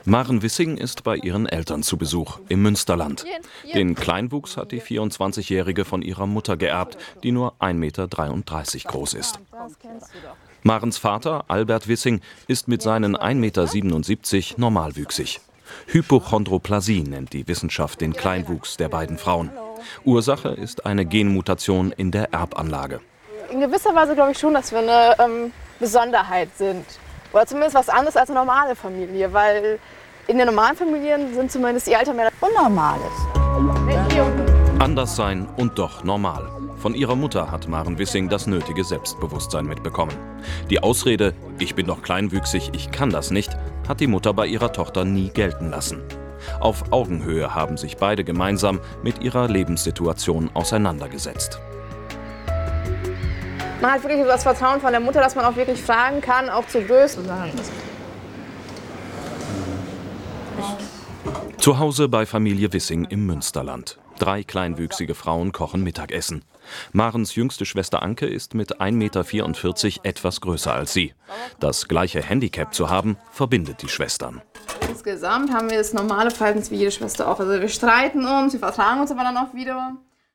Maren Wissing ist bei ihren Eltern zu Besuch im Münsterland. Den Kleinwuchs hat die 24-Jährige von ihrer Mutter geerbt, die nur 1,33 Meter groß ist. Marens Vater, Albert Wissing, ist mit seinen 1,77 Meter normalwüchsig. Hypochondroplasie nennt die Wissenschaft den Kleinwuchs der beiden Frauen. Ursache ist eine Genmutation in der Erbanlage. In gewisser Weise glaube ich schon, dass wir eine Besonderheit sind. Oder zumindest was anderes als eine normale Familie, weil in den normalen Familien sind zumindest die Eltern mehr Unnormales. Anders sein und doch normal. Von ihrer Mutter hat Maren Wissing das nötige Selbstbewusstsein mitbekommen. Die Ausrede, ich bin doch kleinwüchsig, ich kann das nicht, hat die Mutter bei ihrer Tochter nie gelten lassen. Auf Augenhöhe haben sich beide gemeinsam mit ihrer Lebenssituation auseinandergesetzt. Man hat wirklich das Vertrauen von der Mutter, dass man auch wirklich fragen kann, auch zu böse sagen. Zu Hause bei Familie Wissing im Münsterland. 3 kleinwüchsige Frauen kochen Mittagessen. Marens jüngste Schwester Anke ist mit 1,44 Meter etwas größer als sie. Das gleiche Handicap zu haben, verbindet die Schwestern. Insgesamt haben wir das normale Verhältnis wie jede Schwester auch. Also wir streiten uns, wir vertragen uns aber dann auch wieder.